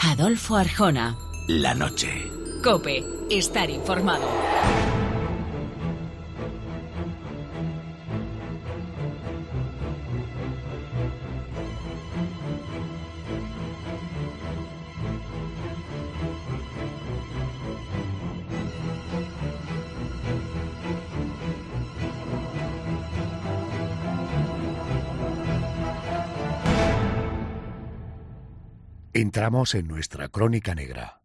Adolfo Arjona. La noche. COPE. Estar informado. Entramos en nuestra crónica negra.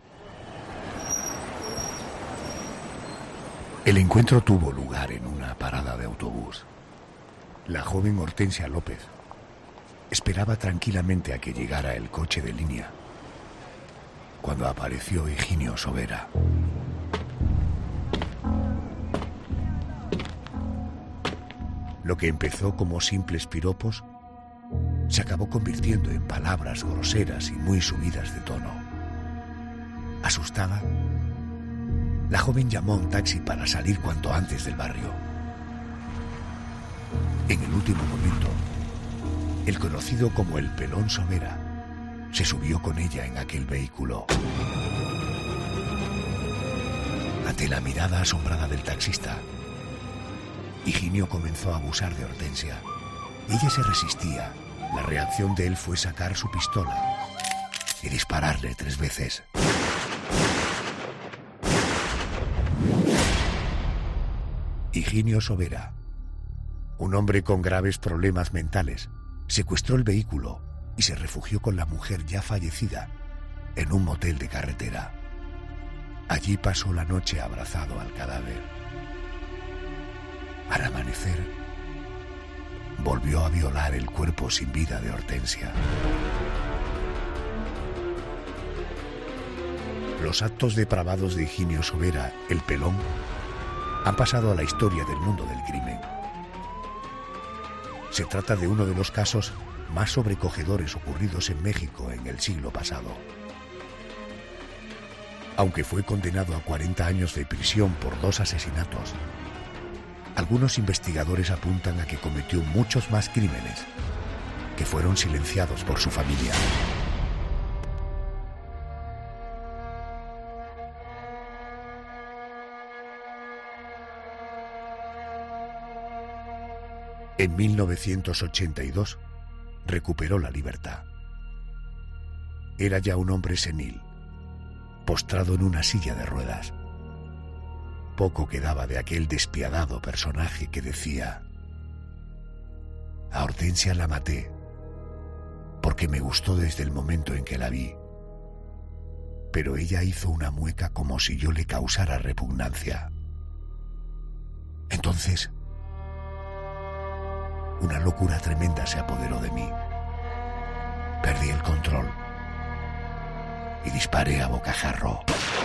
El encuentro tuvo lugar en una parada de autobús. La joven Hortensia López esperaba tranquilamente a que llegara el coche de línea, cuando apareció Higinio Sobera. Lo que empezó como simples piropos se acabó convirtiendo en palabras groseras y muy subidas de tono. Asustada, la joven llamó a un taxi para salir cuanto antes del barrio. En el último momento, el conocido como el Pelón Sobera se subió con ella en aquel vehículo. Ante la mirada asombrada del taxista, Higinio comenzó a abusar de Hortensia. Ella se resistía. La reacción de él fue sacar su pistola y dispararle 3 veces. Higinio Sobera, un hombre con graves problemas mentales, secuestró el vehículo y se refugió con la mujer ya fallecida en un motel de carretera. Allí pasó la noche abrazado al cadáver. Al amanecer, volvió a violar el cuerpo sin vida de Hortensia. Los actos depravados de Higinio Sobera, el Pelón, han pasado a la historia del mundo del crimen. Se trata de uno de los casos más sobrecogedores ocurridos en México en el siglo pasado. Aunque fue condenado a 40 años de prisión por 2 asesinatos, algunos investigadores apuntan a que cometió muchos más crímenes que fueron silenciados por su familia. En 1982 recuperó la libertad. Era ya un hombre senil, postrado en una silla de ruedas. Poco quedaba de aquel despiadado personaje que decía: a Hortensia la maté porque me gustó desde el momento en que la vi, pero ella hizo una mueca como si yo le causara repugnancia. Entonces, una locura tremenda se apoderó de mí. Perdí el control y disparé a bocajarro.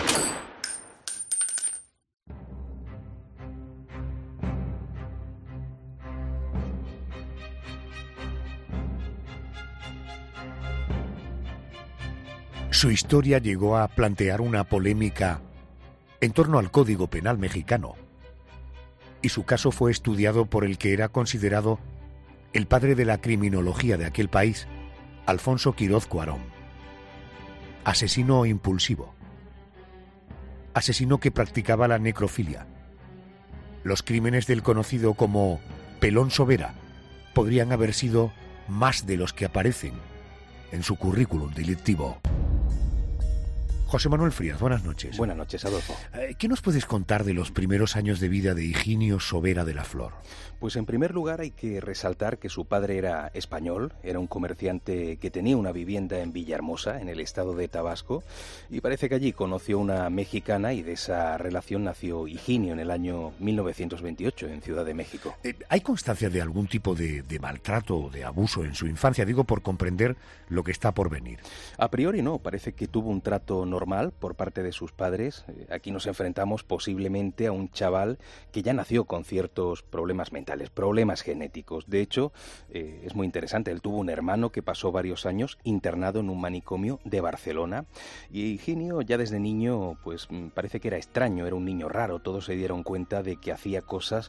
Su historia llegó a plantear una polémica en torno al Código Penal mexicano, y su caso fue estudiado por el que era considerado el padre de la criminología de aquel país, Alfonso Quiroz Cuarón. Asesino impulsivo. Asesino que practicaba la necrofilia. Los crímenes del conocido como Pelón Sobera podrían haber sido más de los que aparecen en su currículum delictivo. José Manuel Frías, buenas noches. Buenas noches, Adolfo. ¿Qué nos puedes contar de los primeros años de vida de Higinio Sobera de la Flor? Pues en primer lugar hay que resaltar que su padre era español, era un comerciante que tenía una vivienda en Villahermosa, en el estado de Tabasco, y parece que allí conoció una mexicana y de esa relación nació Higinio en el año 1928 en Ciudad de México. ¿Hay constancia de algún tipo de maltrato o de abuso en su infancia? Digo, por comprender lo que está por venir. A priori no, parece que tuvo un trato normal por parte de sus padres. Aquí nos enfrentamos posiblemente a un chaval que ya nació con ciertos problemas mentales, problemas genéticos. De hecho, es muy interesante, él tuvo un hermano que pasó varios años internado en un manicomio de Barcelona, y Higinio ya desde niño pues parece que era extraño, era un niño raro. Todos se dieron cuenta de que hacía cosas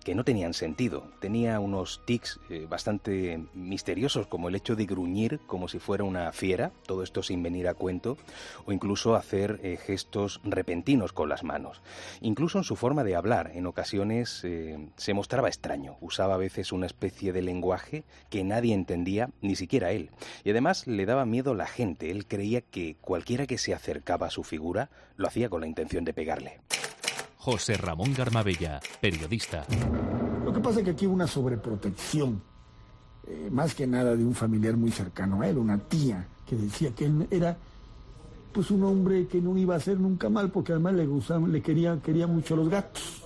que no tenían sentido. Tenía unos tics bastante misteriosos, como el hecho de gruñir como si fuera una fiera, todo esto sin venir a cuento, o incluso hacer gestos repentinos con las manos. Incluso en su forma de hablar, en ocasiones se mostraba extraño. Usaba a veces una especie de lenguaje que nadie entendía, ni siquiera él. Y además le daba miedo la gente. Él creía que cualquiera que se acercaba a su figura lo hacía con la intención de pegarle. José Ramón Garmabella, periodista. Lo que pasa es que aquí hubo una sobreprotección, más que nada de un familiar muy cercano a él, una tía, que decía que él era pues un hombre que no iba a hacer nunca mal, porque además quería mucho a los gatos.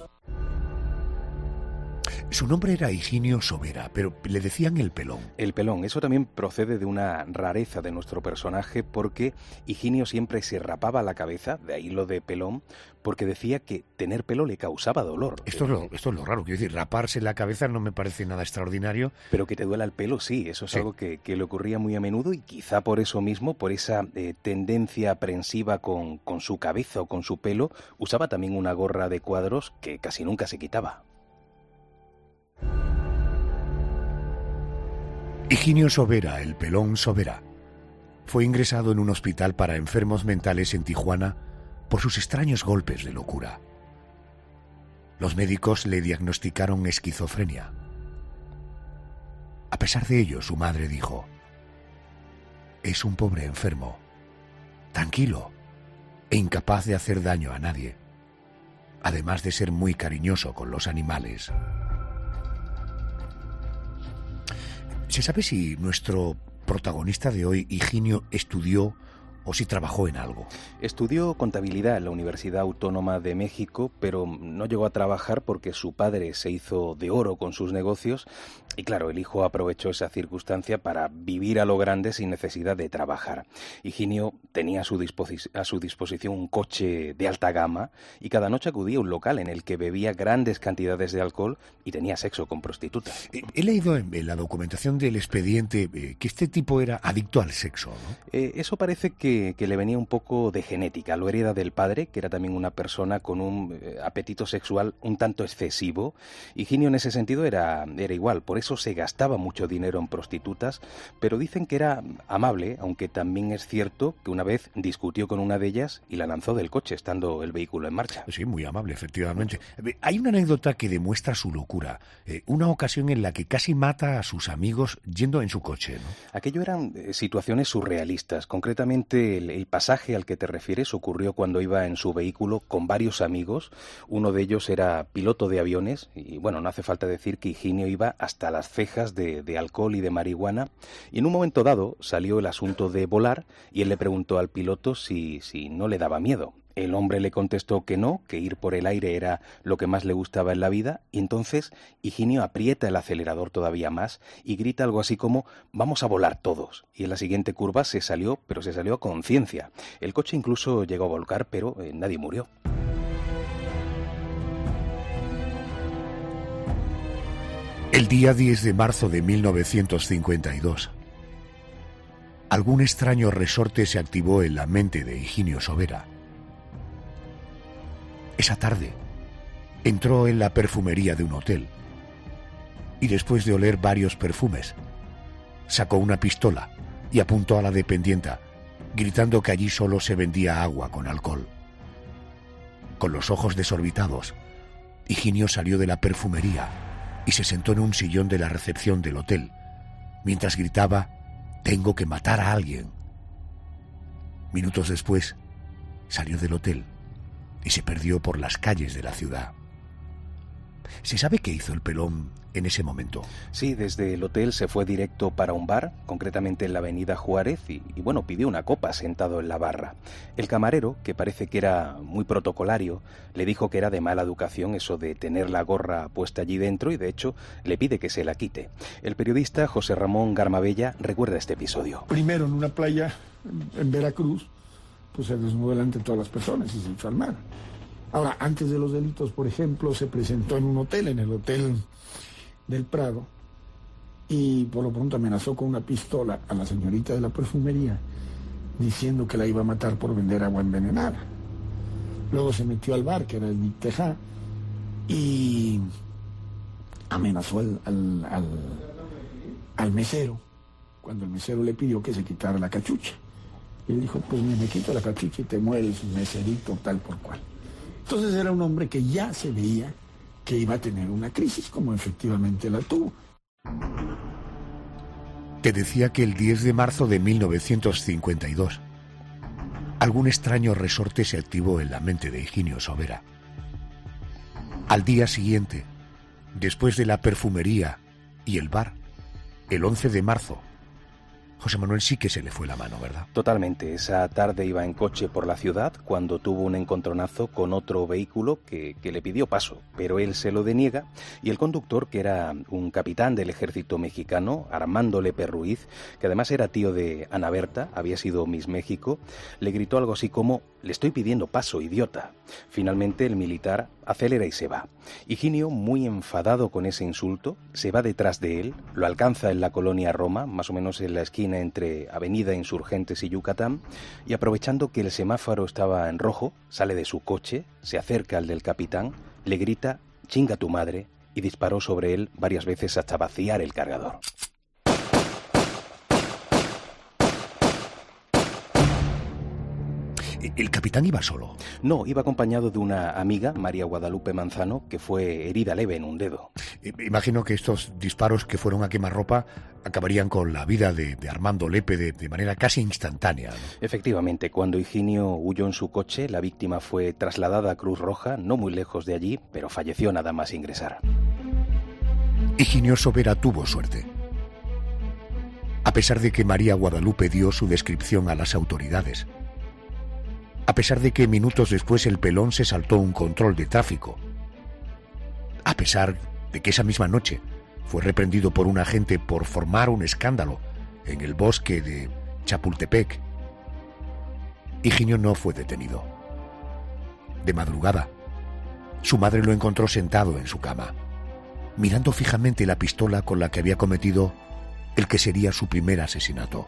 Su nombre era Higinio Sobera, pero le decían el Pelón. El Pelón, eso también procede de una rareza de nuestro personaje, porque Higinio siempre se rapaba la cabeza, de ahí lo de Pelón, porque decía que tener pelo le causaba dolor. Esto es lo raro, quiero decir, raparse la cabeza no me parece nada extraordinario. Pero que te duela el pelo, sí, eso es algo que le ocurría muy a menudo, y quizá por eso mismo, por esa tendencia aprensiva con su cabeza o con su pelo, usaba también una gorra de cuadros que casi nunca se quitaba. Higinio Sobera, el Pelón Sobera, fue ingresado en un hospital para enfermos mentales en Tijuana por sus extraños golpes de locura. Los médicos le diagnosticaron esquizofrenia. A pesar de ello, su madre dijo: es un pobre enfermo, tranquilo e incapaz de hacer daño a nadie, además de ser muy cariñoso con los animales. ¿Se sabe si nuestro protagonista de hoy, Higinio, estudió o si trabajó en algo? Estudió contabilidad en la Universidad Autónoma de México, pero no llegó a trabajar porque su padre se hizo de oro con sus negocios y claro, el hijo aprovechó esa circunstancia para vivir a lo grande sin necesidad de trabajar. Higinio tenía a su disposición un coche de alta gama y cada noche acudía a un local en el que bebía grandes cantidades de alcohol y tenía sexo con prostitutas. He leído en la documentación del expediente que este tipo era adicto al sexo, ¿no? Eso parece que le venía un poco de genética, lo hereda del padre, que era también una persona con un apetito sexual un tanto excesivo. Higinio en ese sentido era igual, por eso se gastaba mucho dinero en prostitutas, pero dicen que era amable, aunque también es cierto que una vez discutió con una de ellas y la lanzó del coche, estando el vehículo en marcha. Sí, muy amable, efectivamente. Hay una anécdota que demuestra su locura, una ocasión en la que casi mata a sus amigos yendo en su coche, ¿no? Aquello eran situaciones surrealistas, concretamente el pasaje al que te refieres ocurrió cuando iba en su vehículo con varios amigos. Uno de ellos era piloto de aviones y bueno, no hace falta decir que Higinio iba hasta las cejas de alcohol y de marihuana, y en un momento dado salió el asunto de volar y él le preguntó al piloto si no le daba miedo. El hombre le contestó que no, que ir por el aire era lo que más le gustaba en la vida, y entonces Higinio aprieta el acelerador todavía más y grita algo así como «vamos a volar todos», y en la siguiente curva se salió, pero se salió a conciencia. El coche incluso llegó a volcar, pero nadie murió. El día 10 de marzo de 1952, algún extraño resorte se activó en la mente de Higinio Sobera. Esa tarde, entró en la perfumería de un hotel y después de oler varios perfumes, sacó una pistola y apuntó a la dependienta, gritando que allí solo se vendía agua con alcohol. Con los ojos desorbitados, Higinio salió de la perfumería y se sentó en un sillón de la recepción del hotel, mientras gritaba «tengo que matar a alguien». Minutos después, salió del hotel y se perdió por las calles de la ciudad. ¿Se sabe qué hizo el Pelón en ese momento? Sí, desde el hotel se fue directo para un bar, concretamente en la avenida Juárez, y bueno, pidió una copa sentado en la barra. El camarero, que parece que era muy protocolario, le dijo que era de mala educación eso de tener la gorra puesta allí dentro y de hecho le pide que se la quite. El periodista José Ramón Garmabella recuerda este episodio. Primero en una playa en Veracruz, pues se desnudó delante de todas las personas y se echó al mar. Ahora, antes de los delitos, por ejemplo, se presentó en un hotel, en el Hotel del Prado, y por lo pronto amenazó con una pistola a la señorita de la perfumería, diciendo que la iba a matar por vender agua envenenada. Luego se metió al bar, que era el Nicteja, y amenazó al mesero, cuando el mesero le pidió que se quitara la cachucha. Y él dijo, pues me quito la cachucha y te mueres, meserito, tal por cual. Entonces era un hombre que ya se veía que iba a tener una crisis, como efectivamente la tuvo. Te decía que el 10 de marzo de 1952, algún extraño resorte se activó en la mente de Higinio Sobera. Al día siguiente, después de la perfumería y el bar, el 11 de marzo, José Manuel sí que se le fue la mano, ¿verdad? Totalmente. Esa tarde iba en coche por la ciudad cuando tuvo un encontronazo con otro vehículo que le pidió paso, pero él se lo deniega y el conductor, que era un capitán del ejército mexicano, Armando Lepe Ruiz, que además era tío de Ana Berta, había sido Miss México, le gritó algo así como: «Le estoy pidiendo paso, idiota». Finalmente el militar acelera y se va. Higinio, muy enfadado con ese insulto, se va detrás de él, lo alcanza en la colonia Roma, más o menos en la esquina entre Avenida Insurgentes y Yucatán, y aprovechando que el semáforo estaba en rojo, sale de su coche, se acerca al del capitán, le grita «chinga tu madre» y disparó sobre él varias veces hasta vaciar el cargador. ¿El capitán iba solo? No, iba acompañado de una amiga, María Guadalupe Manzano, que fue herida leve en un dedo. Imagino que estos disparos que fueron a quemarropa acabarían con la vida de Armando Lepe de manera casi instantánea, ¿no? Efectivamente, cuando Higinio huyó en su coche, la víctima fue trasladada a Cruz Roja, no muy lejos de allí, pero falleció nada más ingresar. Higinio Sobera tuvo suerte. A pesar de que María Guadalupe dio su descripción a las autoridades, a pesar de que minutos después el pelón se saltó un control de tráfico, a pesar de que esa misma noche fue reprendido por un agente por formar un escándalo en el bosque de Chapultepec, Higinio no fue detenido. De madrugada, su madre lo encontró sentado en su cama, mirando fijamente la pistola con la que había cometido el que sería su primer asesinato.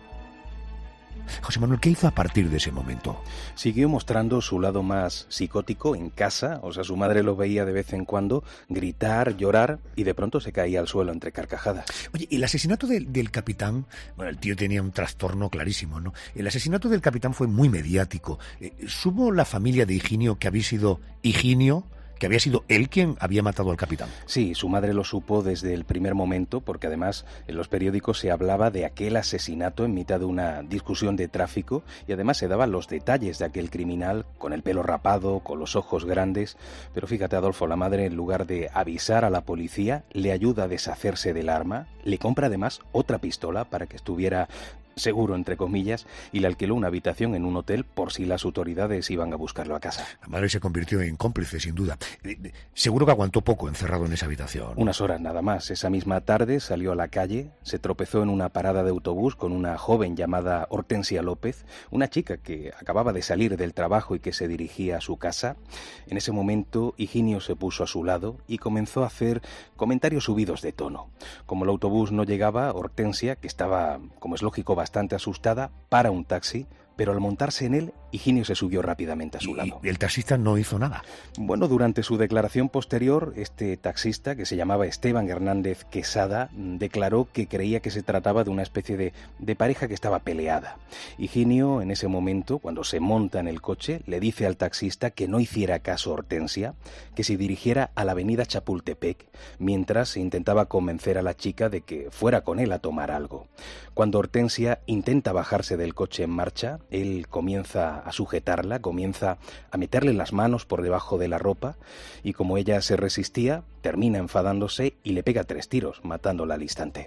José Manuel, ¿qué hizo a partir de ese momento? Siguió mostrando su lado más psicótico en casa, o sea, su madre lo veía de vez en cuando gritar, llorar, y de pronto se caía al suelo entre carcajadas. Oye, el asesinato del capitán, bueno, el tío tenía un trastorno clarísimo, ¿no? El asesinato del capitán fue muy mediático. ¿Supo la familia de Higinio que había sido Higinio, que había sido él quien había matado al capitán? Sí, su madre lo supo desde el primer momento, porque además en los periódicos se hablaba de aquel asesinato en mitad de una discusión de tráfico, y además se daban los detalles de aquel criminal, con el pelo rapado, con los ojos grandes. Pero fíjate, Adolfo, la madre, en lugar de avisar a la policía, le ayuda a deshacerse del arma, le compra además otra pistola para que estuviera seguro, entre comillas, y le alquiló una habitación en un hotel por si las autoridades iban a buscarlo a casa. La madre se convirtió en cómplice, sin duda. Seguro que aguantó poco encerrado en esa habitación. Unas horas nada más. Esa misma tarde salió a la calle, se tropezó en una parada de autobús con una joven llamada Hortensia López, una chica que acababa de salir del trabajo y que se dirigía a su casa. En ese momento, Higinio se puso a su lado y comenzó a hacer comentarios subidos de tono. Como el autobús no llegaba, Hortensia, que estaba, como es lógico, bastante asustada, para un taxi, pero al montarse en él, Higinio se subió rápidamente a su lado. ¿Y el taxista no hizo nada? Bueno, durante su declaración posterior, este taxista, que se llamaba Esteban Hernández Quesada, declaró que creía que se trataba de una especie de pareja que estaba peleada. Higinio, en ese momento, cuando se monta en el coche, le dice al taxista que no hiciera caso a Hortensia, que se dirigiera a la avenida Chapultepec, mientras intentaba convencer a la chica de que fuera con él a tomar algo. Cuando Hortensia intenta bajarse del coche en marcha, él comienza a sujetarla, comienza a meterle las manos por debajo de la ropa, y como ella se resistía, termina enfadándose y le pega 3 tiros, matándola al instante.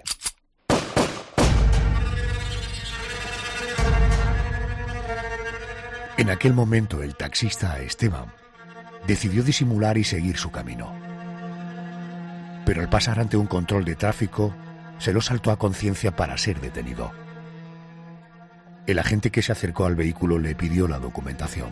En aquel momento el taxista Esteban decidió disimular y seguir su camino. Pero al pasar ante un control de tráfico, se lo saltó a conciencia para ser detenido. El agente que se acercó al vehículo le pidió la documentación.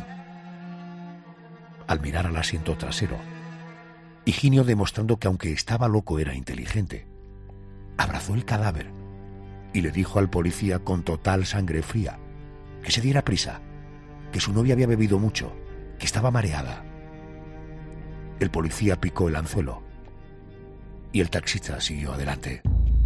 Al mirar al asiento trasero, Higinio, demostrando que aunque estaba loco era inteligente, abrazó el cadáver y le dijo al policía con total sangre fría que se diera prisa, que su novia había bebido mucho, que estaba mareada. El policía picó el anzuelo Y el taxista siguió adelante.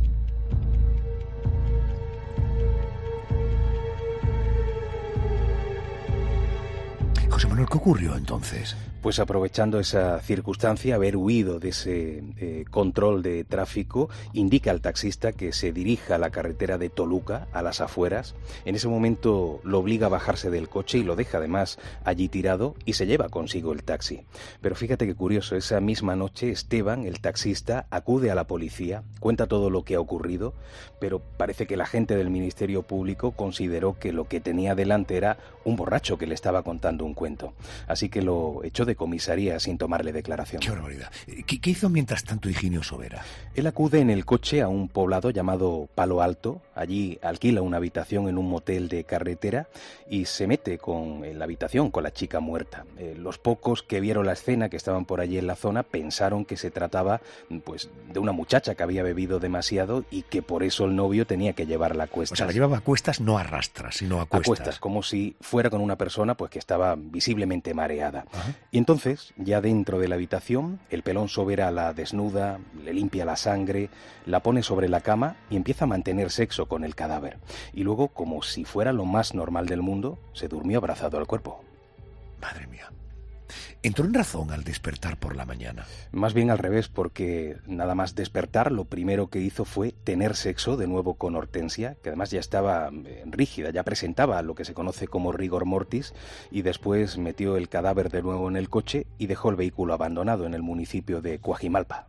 José Manuel, ¿qué ocurrió entonces? Pues aprovechando esa circunstancia, haber huido de ese control de tráfico, indica al taxista que se dirija a la carretera de Toluca, a las afueras. En ese momento lo obliga a bajarse del coche y lo deja además allí tirado y se lleva consigo el taxi. Pero fíjate qué curioso, esa misma noche Esteban, el taxista, acude a la policía, cuenta todo lo que ha ocurrido, pero parece que el agente del Ministerio Público consideró que lo que tenía delante era un borracho que le estaba contando un cuento. Así que lo echó de comisaría sin tomarle declaración. ¡Qué barbaridad! ¿Qué hizo mientras tanto Higinio Sobera? Él acude en el coche a un poblado llamado Palo Alto. Allí alquila una habitación en un motel de carretera y se mete en la habitación con la chica muerta. Los pocos que vieron la escena, que estaban por allí en la zona, pensaron que se trataba pues de una muchacha que había bebido demasiado y que por eso el novio tenía que llevarla a cuestas. O sea, la llevaba a cuestas, no a rastras, sino a cuestas. A cuestas, como si fuera con una persona pues que estaba visiblemente mareada. Ajá. Y entonces, ya dentro de la habitación, el pelón Sobera la desnuda, le limpia la sangre, la pone sobre la cama y empieza a mantener sexo con el cadáver. Y luego, como si fuera lo más normal del mundo, se durmió abrazado al cuerpo. Madre mía. ¿Entró en razón al despertar por la mañana? Más bien al revés, porque nada más despertar, lo primero que hizo fue tener sexo de nuevo con Hortensia, que además ya estaba rígida, ya presentaba lo que se conoce como rigor mortis, y después metió el cadáver de nuevo en el coche y dejó el vehículo abandonado en el municipio de Coajimalpa.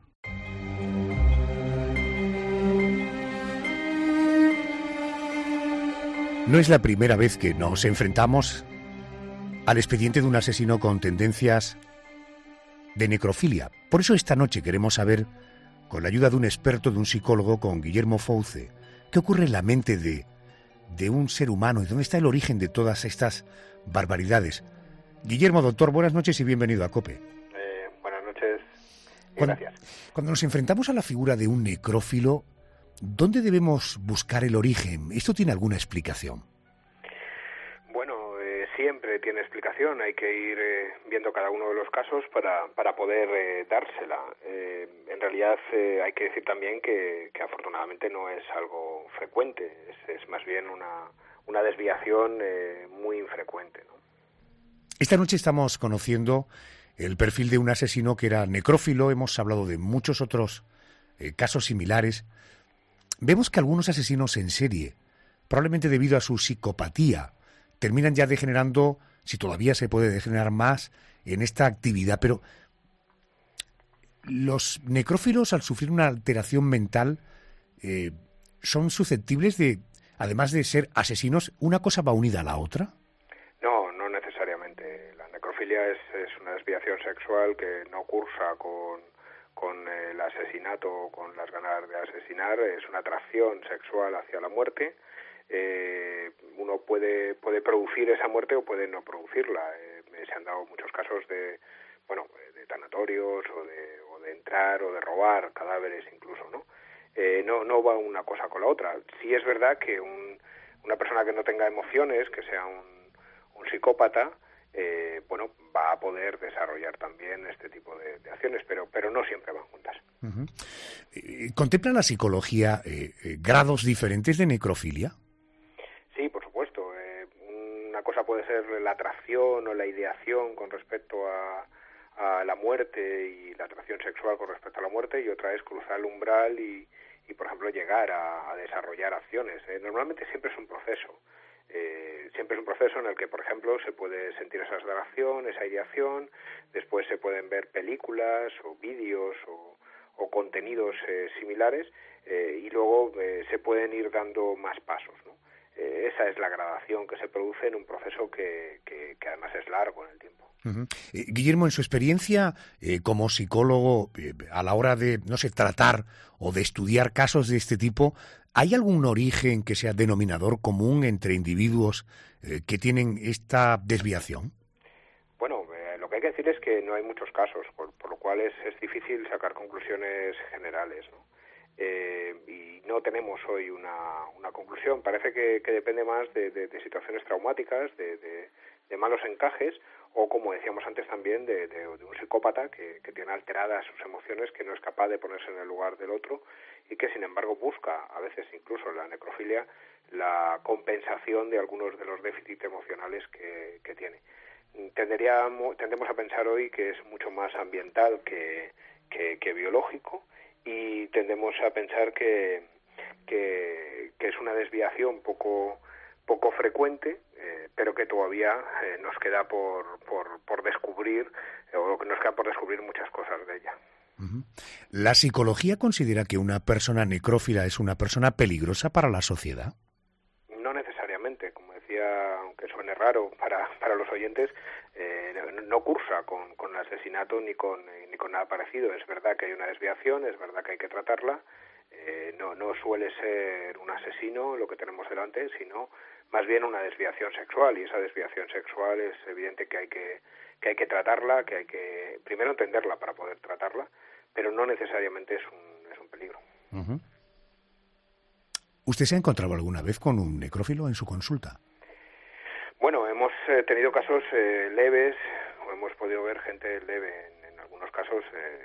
No es la primera vez que nos enfrentamos al expediente de un asesino con tendencias de necrofilia. Por eso esta noche queremos saber, con la ayuda de un experto, de un psicólogo, con Guillermo Fouce, qué ocurre en la mente de un ser humano y dónde está el origen de todas estas barbaridades. Guillermo, doctor, buenas noches y bienvenido a COPE. Buenas noches y gracias. Cuando nos enfrentamos a la figura de un necrófilo, ¿dónde debemos buscar el origen? ¿Esto tiene alguna explicación? Siempre tiene explicación, hay que ir viendo cada uno de los casos para poder dársela. En realidad hay que decir también que afortunadamente no es algo frecuente, es más bien una desviación muy infrecuente, ¿no? Esta noche estamos conociendo el perfil de un asesino que era necrófilo, hemos hablado de muchos otros casos similares. Vemos que algunos asesinos en serie, probablemente debido a su psicopatía, terminan ya degenerando, si todavía se puede degenerar más, en esta actividad. Pero los necrófilos, al sufrir una alteración mental, son susceptibles de, además de ser asesinos, ¿una cosa va unida a la otra? No necesariamente. La necrofilia es una desviación sexual que no cursa con el asesinato o con las ganas de asesinar, es una atracción sexual hacia la muerte. Uno puede producir esa muerte o puede no producirla. Se han dado muchos casos de tanatorios o de entrar o de robar cadáveres incluso, ¿no? No va una cosa con la otra. Sí es verdad que una persona que no tenga emociones, que sea un psicópata, va a poder desarrollar también este tipo de acciones, pero no siempre van juntas. Uh-huh. ¿Contempla la psicología grados diferentes de necrofilia? Sí, por supuesto. Una cosa puede ser la atracción o la ideación con respecto a la muerte y la atracción sexual con respecto a la muerte, y otra es cruzar el umbral y por ejemplo, llegar a desarrollar acciones. Normalmente siempre es un proceso. Siempre es un proceso en el que, por ejemplo, se puede sentir esa atracción, esa ideación, después se pueden ver películas o vídeos o contenidos similares y luego se pueden ir dando más pasos, ¿no? Esa es la gradación que se produce en un proceso que además es largo en el tiempo. Uh-huh. Guillermo, en su experiencia como psicólogo, a la hora de, tratar o de estudiar casos de este tipo, ¿hay algún origen que sea denominador común entre individuos que tienen esta desviación? Bueno, lo que hay que decir es que no hay muchos casos, por lo cual es difícil sacar conclusiones generales, ¿no? Y no tenemos hoy una conclusión. Parece que depende más de situaciones traumáticas, de malos encajes o como decíamos antes también de un psicópata que tiene alteradas sus emociones, que no es capaz de ponerse en el lugar del otro y que sin embargo busca, a veces incluso en la necrofilia, la compensación de algunos de los déficits emocionales que tiene. Tendemos a pensar hoy que es mucho más ambiental que biológico, y tendemos a pensar que es una desviación poco frecuente, pero que todavía nos queda por descubrir, o que nos queda por descubrir muchas cosas de ella. ¿La psicología considera que una persona necrófila es una persona peligrosa para la sociedad? No necesariamente, como decía, aunque suene raro para los oyentes, no cursa con asesinato ni con nada parecido. Es verdad que hay una desviación, es verdad que hay que tratarla, no suele ser un asesino lo que tenemos delante, sino más bien una desviación sexual, y esa desviación sexual es evidente que hay que tratarla, que hay que primero entenderla para poder tratarla, pero no necesariamente es un peligro. Uh-huh. ¿Usted se ha encontrado alguna vez con un necrófilo en su consulta? Bueno, hemos tenido casos leves, o hemos podido ver gente leve en algunos casos,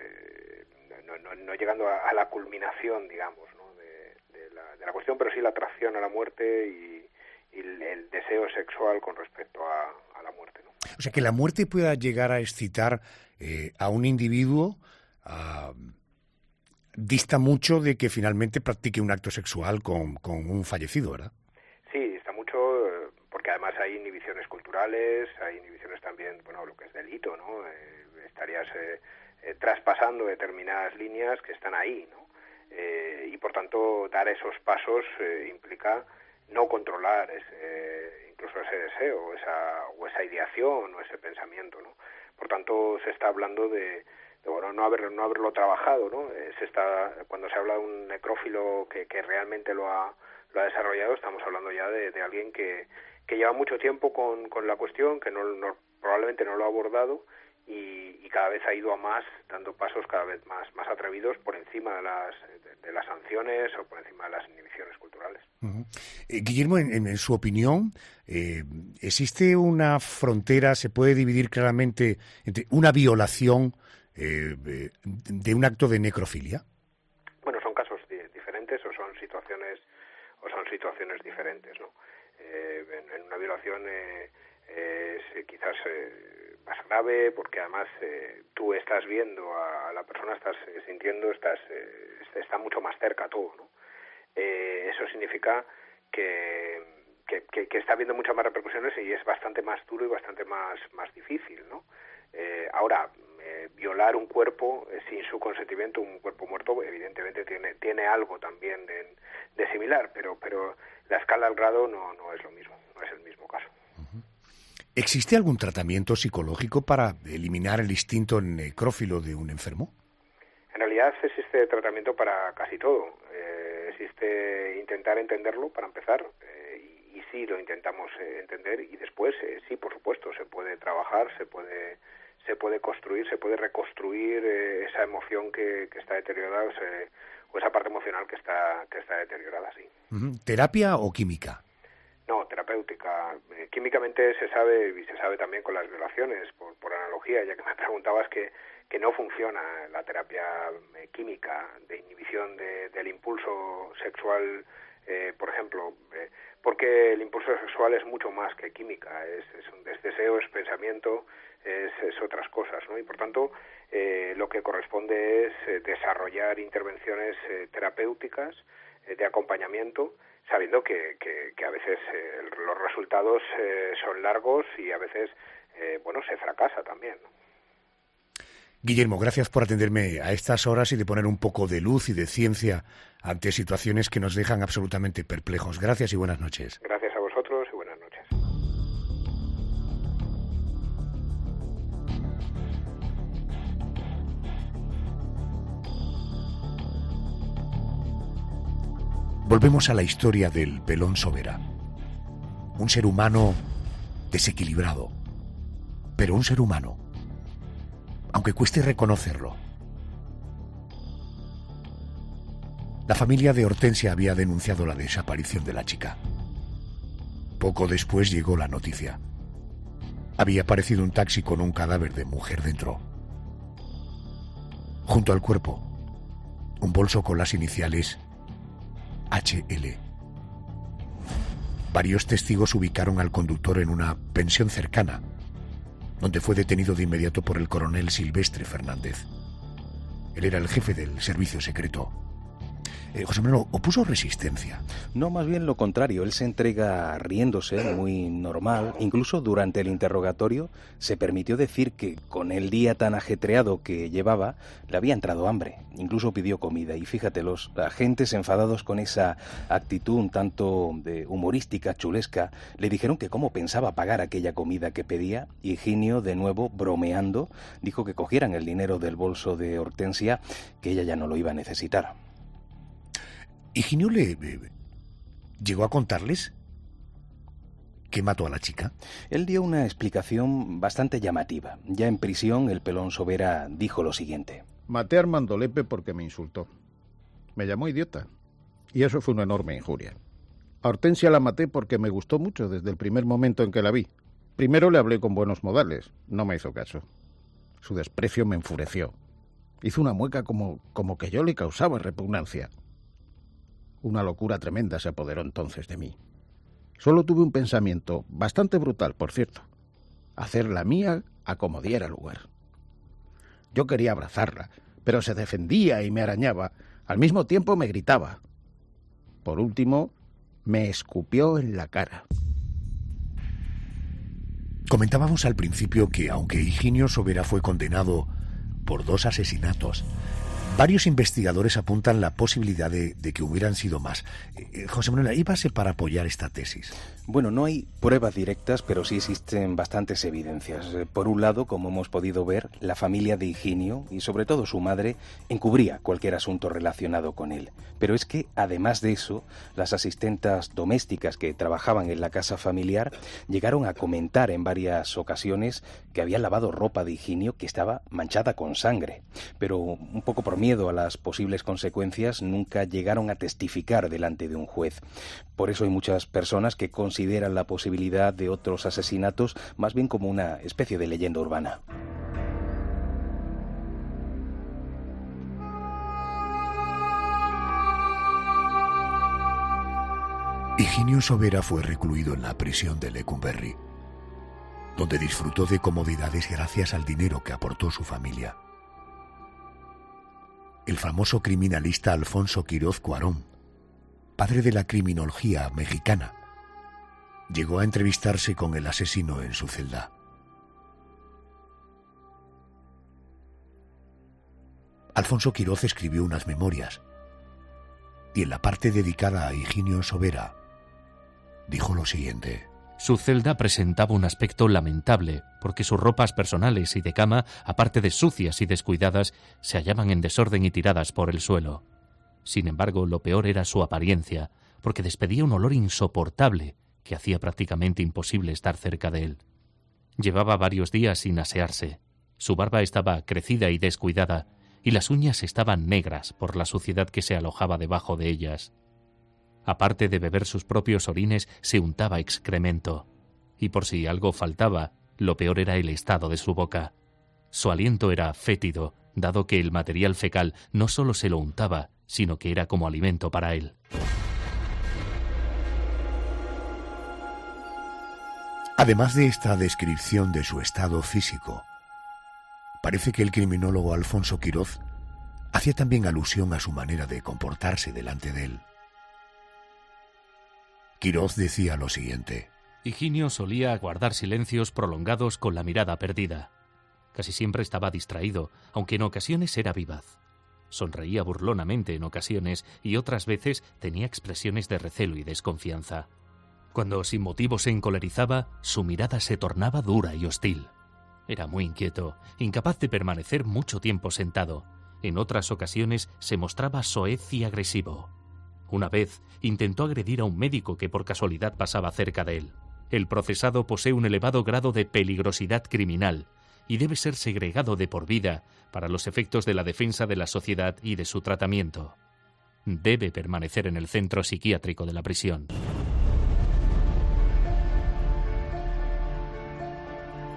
no llegando a la culminación, digamos, ¿no? de la cuestión, pero sí la atracción a la muerte y el deseo sexual con respecto a la muerte, ¿no? O sea, que la muerte pueda llegar a excitar a un individuo dista mucho de que finalmente practique un acto sexual con un fallecido, ¿verdad? Sí, está mucho, porque además hay inhibiciones culturales, hay inhibiciones también, bueno, lo que es delito, ¿no? Estarías traspasando determinadas líneas que están ahí, ¿no? Y por tanto dar esos pasos implica no controlar incluso ese deseo o esa ideación o ese pensamiento, ¿no? Por tanto se está hablando de bueno, no haberlo trabajado, ¿no? Cuando se habla de un necrófilo que realmente lo ha desarrollado, estamos hablando ya de alguien que lleva mucho tiempo con la cuestión, que probablemente no lo ha abordado y cada vez ha ido a más, dando pasos cada vez más atrevidos por encima de las sanciones o por encima de las inhibiciones culturales. Uh-huh. Guillermo, en su opinión, ¿existe una frontera, se puede dividir claramente entre una violación de un acto de necrofilia? Bueno, son casos diferentes o son situaciones diferentes, ¿no? En una violación es quizás más grave, porque además tú estás viendo a la persona, estás sintiendo, está mucho más cerca todo, ¿no? Eso significa que está habiendo muchas más repercusiones y es bastante más duro y bastante más difícil, ¿no? Ahora, violar un cuerpo sin su consentimiento, un cuerpo muerto, evidentemente tiene algo también de similar, pero la escala al grado no es lo mismo, no es el mismo caso. ¿Existe algún tratamiento psicológico para eliminar el instinto necrófilo de un enfermo? En realidad existe tratamiento para casi todo. Existe intentar entenderlo para empezar, y sí lo intentamos entender, y después sí, por supuesto, se puede trabajar, se puede construir, se puede reconstruir esa emoción que está deteriorada, o esa parte emocional que está deteriorada, sí. Uh-huh. ¿Terapia o química? No, terapéutica. Químicamente se sabe, y se sabe también con las violaciones, por analogía, ya que me preguntabas que no funciona la terapia química de inhibición del impulso sexual, por ejemplo, porque el impulso sexual es mucho más que química, es deseo, es pensamiento, es otras cosas, ¿no? Y por tanto, lo que corresponde es desarrollar intervenciones terapéuticas de acompañamiento, sabiendo que a veces los resultados son largos y a veces se fracasa también, ¿no? Guillermo, gracias por atenderme a estas horas y de poner un poco de luz y de ciencia ante situaciones que nos dejan absolutamente perplejos. Gracias y buenas noches. Gracias a vosotros y buenas noches. Volvemos a la historia del Pelón Sobera. Un ser humano desequilibrado, pero un ser humano, aunque cueste reconocerlo. La familia de Hortensia había denunciado la desaparición de la chica. Poco después llegó la noticia. había aparecido un taxi con un cadáver de mujer dentro. Junto al cuerpo, un bolso con las iniciales HL. Varios testigos ubicaron al conductor en una pensión cercana, donde fue detenido de inmediato por el coronel Silvestre Fernández. Él era el jefe del servicio secreto. José Manuel, ¿opuso resistencia? No, más bien lo contrario. Él se entrega riéndose, muy normal. Incluso durante el interrogatorio se permitió decir que con el día tan ajetreado que llevaba le había entrado hambre. Incluso pidió comida. Y fíjate, los agentes enfadados con esa actitud un tanto humorística, chulesca, le dijeron que cómo pensaba pagar aquella comida que pedía. Y Higinio, de nuevo, bromeando, dijo que cogieran el dinero del bolso de Hortensia, que ella ya no lo iba a necesitar. ¿Higinio le llegó a contarles que mató a la chica? Él dio una explicación bastante llamativa. Ya en prisión, el pelón Sobera dijo lo siguiente. Maté a Armando Lepe porque me insultó. Me llamó idiota. Y eso fue una enorme injuria. A Hortensia la maté porque me gustó mucho desde el primer momento en que la vi. Primero le hablé con buenos modales. No me hizo caso. Su desprecio me enfureció. Hizo una mueca como que yo le causaba repugnancia. Una locura tremenda se apoderó entonces de mí. Solo tuve un pensamiento, bastante brutal, por cierto. Hacer la mía a como diera lugar. Yo quería abrazarla, pero se defendía y me arañaba. Al mismo tiempo me gritaba. Por último, me escupió en la cara. Comentábamos al principio que, aunque Higinio Sobera fue condenado por 2 asesinatos, varios investigadores apuntan la posibilidad de que hubieran sido más. José Manuel, ¿hay base para apoyar esta tesis? Bueno, no hay pruebas directas, pero sí existen bastantes evidencias. Por un lado, como hemos podido ver, la familia de Higinio, y sobre todo su madre, encubría cualquier asunto relacionado con él. Pero es que, además de eso, las asistentas domésticas que trabajaban en la casa familiar llegaron a comentar en varias ocasiones que habían lavado ropa de Higinio que estaba manchada con sangre. Pero un poco por miedo a las posibles consecuencias, nunca llegaron a testificar delante de un juez. Por eso hay muchas personas que consideran la posibilidad de otros asesinatos más bien como una especie de leyenda urbana. Higinio Sobera fue recluido en la prisión de Lecumberri, donde disfrutó de comodidades gracias al dinero que aportó su familia. El famoso criminalista Alfonso Quiroz Cuarón, padre de la criminología mexicana, llegó a entrevistarse con el asesino en su celda. Alfonso Quiroz escribió unas memorias y en la parte dedicada a Higinio Sobera dijo lo siguiente. Su celda presentaba un aspecto lamentable, porque sus ropas personales y de cama, aparte de sucias y descuidadas, se hallaban en desorden y tiradas por el suelo. Sin embargo, lo peor era su apariencia, porque despedía un olor insoportable que hacía prácticamente imposible estar cerca de él. Llevaba varios días sin asearse. Su barba estaba crecida y descuidada, y las uñas estaban negras por la suciedad que se alojaba debajo de ellas. Aparte de beber sus propios orines, se untaba excremento. Y por si algo faltaba, lo peor era el estado de su boca. Su aliento era fétido, dado que el material fecal no solo se lo untaba, sino que era como alimento para él. Además de esta descripción de su estado físico, parece que el criminólogo Alfonso Quiroz hacía también alusión a su manera de comportarse delante de él. Quiroz decía lo siguiente. Higinio solía guardar silencios prolongados con la mirada perdida. Casi siempre estaba distraído, aunque en ocasiones era vivaz. Sonreía burlonamente en ocasiones y otras veces tenía expresiones de recelo y desconfianza. Cuando sin motivo se encolerizaba, su mirada se tornaba dura y hostil. Era muy inquieto, incapaz de permanecer mucho tiempo sentado. En otras ocasiones se mostraba soez y agresivo. Una vez intentó agredir a un médico que por casualidad pasaba cerca de él. El procesado posee un elevado grado de peligrosidad criminal y debe ser segregado de por vida para los efectos de la defensa de la sociedad y de su tratamiento. Debe permanecer en el centro psiquiátrico de la prisión.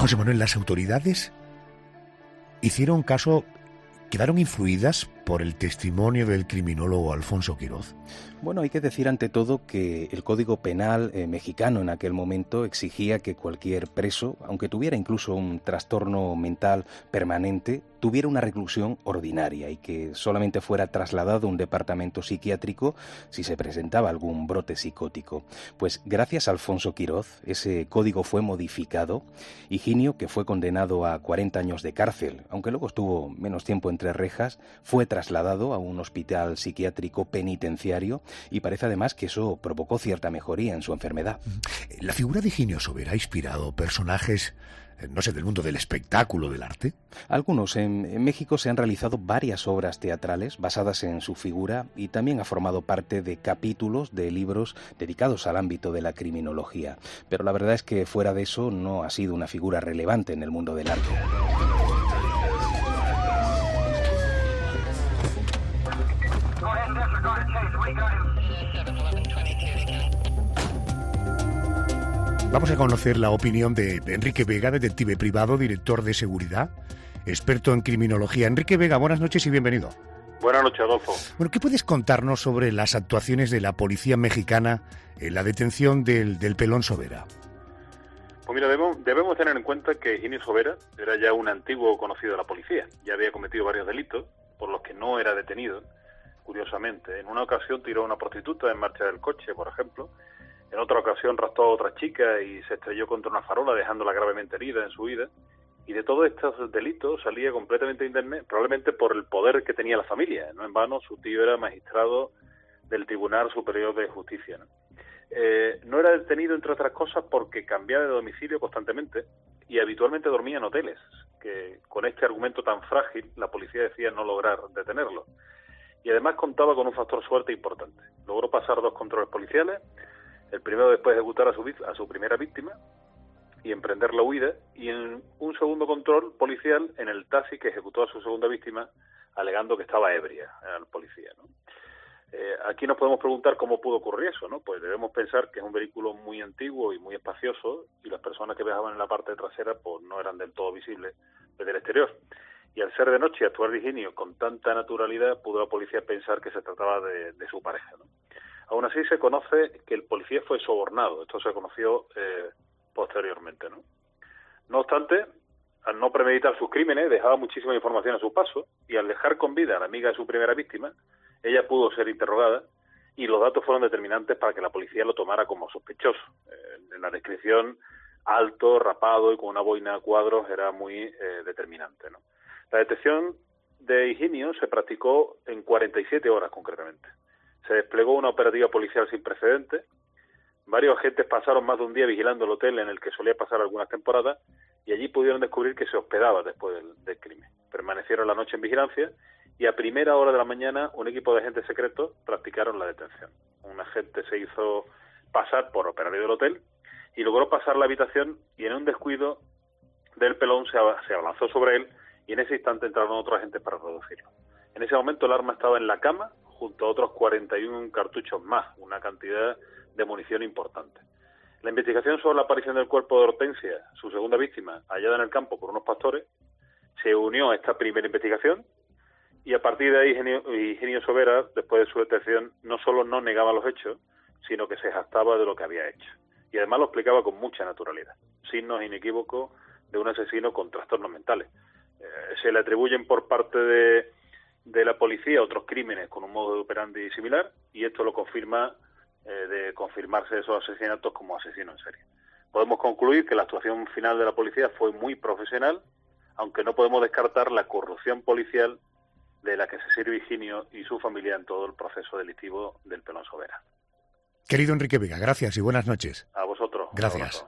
José Manuel, las autoridades hicieron caso, quedaron influidas por el testimonio del criminólogo Alfonso Quiroz. Bueno, hay que decir ante todo que el Código Penal mexicano en aquel momento exigía que cualquier preso, aunque tuviera incluso un trastorno mental permanente, tuviera una reclusión ordinaria y que solamente fuera trasladado a un departamento psiquiátrico si se presentaba algún brote psicótico. Pues gracias a Alfonso Quiroz, ese código fue modificado. Higinio, que fue condenado a 40 años de cárcel, aunque luego estuvo menos tiempo entre rejas, fue trasladado a un hospital psiquiátrico penitenciario y parece además que eso provocó cierta mejoría en su enfermedad. ¿La figura de Higinio Sobera ha inspirado personajes, no sé, del mundo del espectáculo, del arte? Algunos. En México se han realizado varias obras teatrales basadas en su figura y también ha formado parte de capítulos de libros dedicados al ámbito de la criminología. Pero la verdad es que fuera de eso no ha sido una figura relevante en el mundo del arte. Vamos a conocer la opinión de Enrique Vega, detective privado, director de seguridad, experto en criminología. Enrique Vega, buenas noches y bienvenido. Buenas noches, Adolfo. Bueno, ¿qué puedes contarnos sobre las actuaciones de la policía mexicana en la detención del Pelón Sobera? Pues mira, debemos tener en cuenta que Higinio Sobera era ya un antiguo conocido de la policía. Ya había cometido varios delitos por los que no era detenido, curiosamente. En una ocasión tiró a una prostituta en marcha del coche, por ejemplo. En otra ocasión raptó a otra chica y se estrelló contra una farola, dejándola gravemente herida en su huida. Y de todos estos delitos salía completamente indemne, probablemente por el poder que tenía la familia. No en vano, su tío era magistrado del Tribunal Superior de Justicia, ¿no? No era detenido, entre otras cosas, porque cambiaba de domicilio constantemente y habitualmente dormía en hoteles, que con este argumento tan frágil la policía decía no lograr detenerlo. Y además contaba con un factor suerte importante. Logró pasar 2 controles policiales, el primero después de ejecutar a su primera víctima y emprender la huida, y en un segundo control policial en el taxi que ejecutó a su segunda víctima, alegando que estaba ebria al policía, ¿no? Aquí nos podemos preguntar cómo pudo ocurrir eso, ¿no? Pues debemos pensar que es un vehículo muy antiguo y muy espacioso, y las personas que viajaban en la parte trasera pues no eran del todo visibles desde el exterior. Y al ser de noche y actuar de Higinio con tanta naturalidad, pudo la policía pensar que se trataba de su pareja, ¿no? Aún así se conoce que el policía fue sobornado. Esto se conoció posteriormente, ¿no? No obstante, al no premeditar sus crímenes, dejaba muchísima información a su paso, y al dejar con vida a la amiga de su primera víctima, ella pudo ser interrogada y los datos fueron determinantes para que la policía lo tomara como sospechoso. En la descripción, alto, rapado y con una boina a cuadros era muy determinante, ¿no? La detección de Higinio se practicó en 47 horas concretamente. Se desplegó una operativa policial sin precedentes. Varios agentes pasaron más de un día vigilando el hotel en el que solía pasar algunas temporadas y allí pudieron descubrir que se hospedaba después del crimen. Permanecieron la noche en vigilancia y a primera hora de la mañana un equipo de agentes secretos practicaron la detención. Un agente se hizo pasar por operario del hotel y logró pasar la habitación, y en un descuido del Pelón se abalanzó sobre él, y en ese instante entraron otros agentes para reducirlo. En ese momento el arma estaba en la cama junto a otros 41 cartuchos más, una cantidad de munición importante. La investigación sobre la aparición del cuerpo de Hortensia, su segunda víctima, hallada en el campo por unos pastores, se unió a esta primera investigación, y a partir de ahí Higinio Sobera, después de su detención, no solo no negaba los hechos, sino que se jactaba de lo que había hecho. Y además lo explicaba con mucha naturalidad. Signos inequívocos de un asesino con trastornos mentales. Se le atribuyen por parte de la policía otros crímenes con un modo de operandi similar, y esto lo confirma de confirmarse esos asesinatos como asesino en serie. Podemos concluir que la actuación final de la policía fue muy profesional, aunque no podemos descartar la corrupción policial de la que se sirve Higinio y su familia en todo el proceso delictivo del Pelón Sobera. Querido Enrique Vega, gracias y buenas noches. A vosotros. Gracias.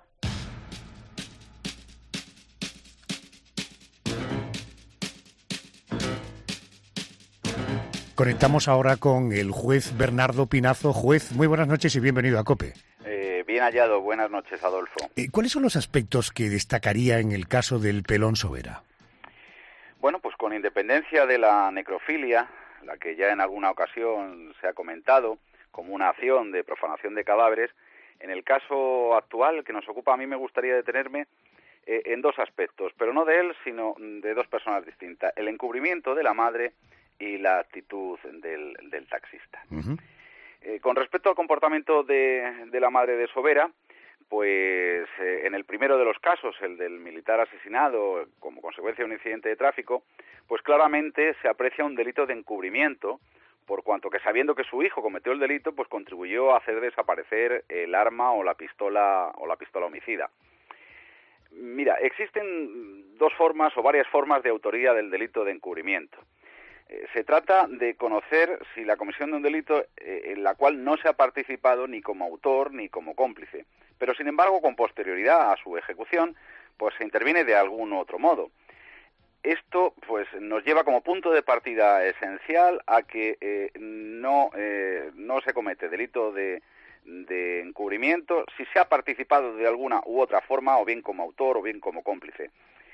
Conectamos ahora con el juez Bernardo Pinazo. Juez, muy buenas noches y bienvenido a COPE. Bien hallado, buenas noches, Adolfo. ¿Cuáles son los aspectos que destacaría en el caso del Pelón Sobera? Bueno, pues con independencia de la necrofilia, la que ya en alguna ocasión se ha comentado como una acción de profanación de cadáveres, en el caso actual que nos ocupa, a mí me gustaría detenerme en dos aspectos, pero no de él, sino de dos personas distintas: el encubrimiento de la madre y la actitud del taxista. Uh-huh. Con respecto al comportamiento de la madre de Sobera, pues en el primero de los casos, el del militar asesinado como consecuencia de un incidente de tráfico, pues claramente se aprecia un delito de encubrimiento, por cuanto que, sabiendo que su hijo cometió el delito, pues contribuyó a hacer desaparecer el arma o la pistola homicida. Mira, existen dos formas o varias formas de autoría del delito de encubrimiento. Se trata de conocer si la comisión de un delito en la cual no se ha participado ni como autor ni como cómplice, pero sin embargo con posterioridad a su ejecución, pues se interviene de algún otro modo. Esto pues nos lleva como punto de partida esencial a que no se comete delito de encubrimiento si se ha participado de alguna u otra forma, o bien como autor o bien como cómplice.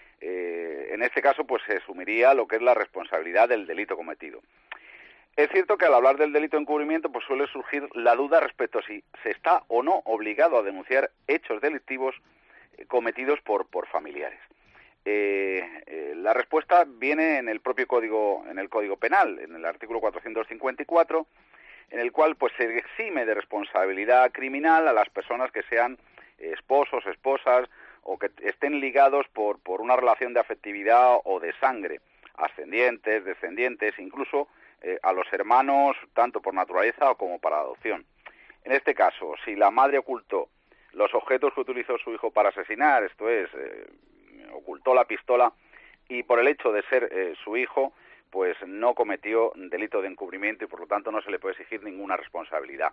En este caso pues se asumiría lo que es la responsabilidad del delito cometido. Es cierto que al hablar del delito de encubrimiento pues suele surgir la duda respecto a si se está o no obligado a denunciar hechos delictivos cometidos por familiares. La respuesta viene en el propio código penal, en el artículo 454, en el cual pues se exime de responsabilidad criminal a las personas que sean esposos, esposas, o que estén ligados por una relación de afectividad o de sangre, ascendientes, descendientes, incluso a los hermanos, tanto por naturaleza como para adopción. En este caso, si la madre ocultó los objetos que utilizó su hijo para asesinar, esto es, ocultó la pistola, y por el hecho de ser su hijo, pues no cometió delito de encubrimiento y por lo tanto no se le puede exigir ninguna responsabilidad.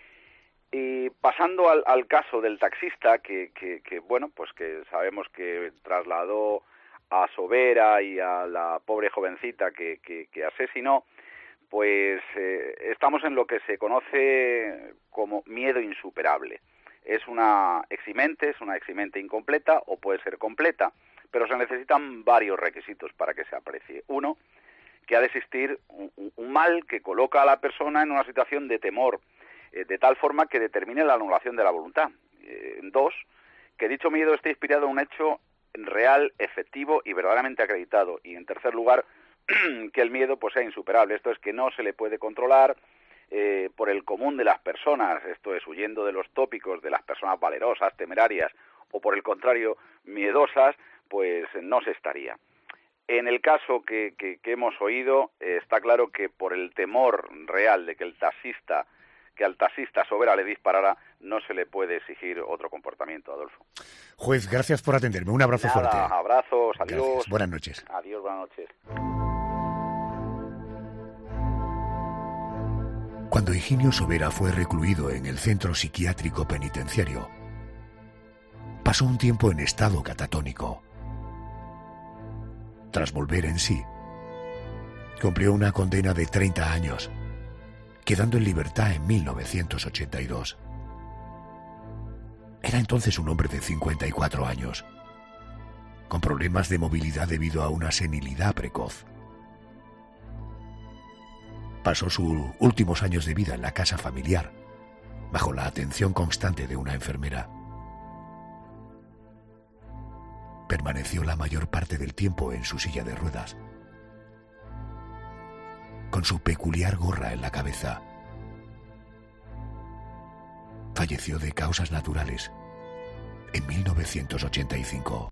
Y pasando al caso del taxista, que bueno, pues que sabemos que trasladó a Sobera y a la pobre jovencita que asesinó, pues estamos en lo que se conoce como miedo insuperable. Es una eximente incompleta o puede ser completa, pero se necesitan varios requisitos para que se aprecie. Uno, que ha de existir un mal que coloca a la persona en una situación de temor, de tal forma que determine la anulación de la voluntad. Dos, que dicho miedo esté inspirado en un hecho real, efectivo y verdaderamente acreditado. Y en tercer lugar, que el miedo pues sea insuperable. Esto es, que no se le puede controlar por el común de las personas, esto es, huyendo de los tópicos de las personas valerosas, temerarias, o por el contrario, miedosas, pues no se estaría. En el caso que hemos oído, está claro que por el temor real de que al taxista Sobera le disparara, no se le puede exigir otro comportamiento, Adolfo. Juez, gracias por atenderme. Un abrazo fuerte. Abrazos, adiós. Gracias. Buenas noches. Adiós, buenas noches. Cuando Higinio Sobera fue recluido en el centro psiquiátrico penitenciario, pasó un tiempo en estado catatónico. Tras volver en sí, cumplió una condena de 30 años, quedando en libertad en 1982. Era entonces un hombre de 54 años, con problemas de movilidad debido a una senilidad precoz. Pasó sus últimos años de vida en la casa familiar, bajo la atención constante de una enfermera. Permaneció la mayor parte del tiempo en su silla de ruedas, con su peculiar gorra en la cabeza. Falleció de causas naturales en 1985.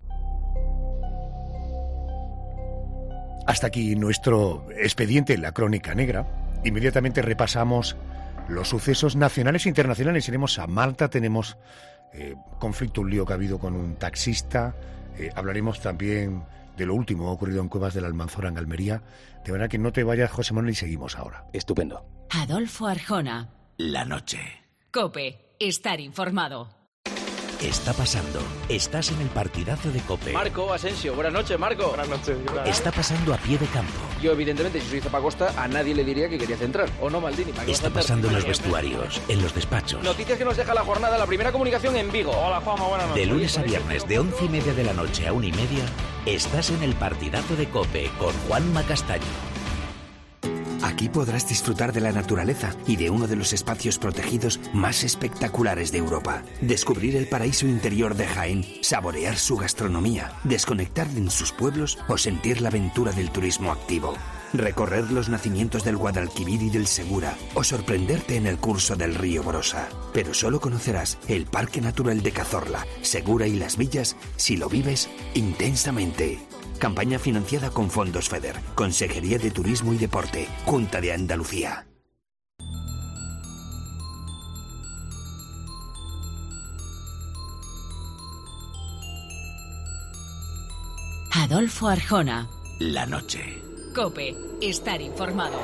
Hasta aquí nuestro expediente en la Crónica Negra. Inmediatamente repasamos los sucesos nacionales e internacionales. Iremos a Malta, tenemos conflicto, un lío que ha habido con un taxista. Hablaremos también de lo último ocurrido en Cuevas del Almanzora, en Almería. De verdad que no te vayas, José Manuel, y seguimos ahora. Estupendo. Adolfo Arjona. La noche. COPE. Estar informado. Está pasando. Estás en el partidazo de COPE. Marco Asensio. Buenas noches, Marco. Buenas noches. Está pasando a pie de campo. Yo, evidentemente, si soy Zappacosta, a nadie le diría que quería centrar. ¿O no, Maldini? Está pasando en los vestuarios, en los despachos. Noticias que nos deja la jornada, la primera comunicación en Vigo. Hola, Juanma, buenas noches. De lunes a viernes, de 11:30 de la noche a 1:30, estás en el partidazo de COPE con Juanma Castaño. Aquí podrás disfrutar de la naturaleza y de uno de los espacios protegidos más espectaculares de Europa. Descubrir el paraíso interior de Jaén, saborear su gastronomía, desconectar en sus pueblos o sentir la aventura del turismo activo. Recorrer los nacimientos del Guadalquivir y del Segura o sorprenderte en el curso del río Brosa. Pero solo conocerás el Parque Natural de Cazorla, Segura y Las Villas si lo vives intensamente. Campaña financiada con fondos FEDER, Consejería de Turismo y Deporte, Junta de Andalucía. Adolfo Arjona. La noche. COPE. Estar informado.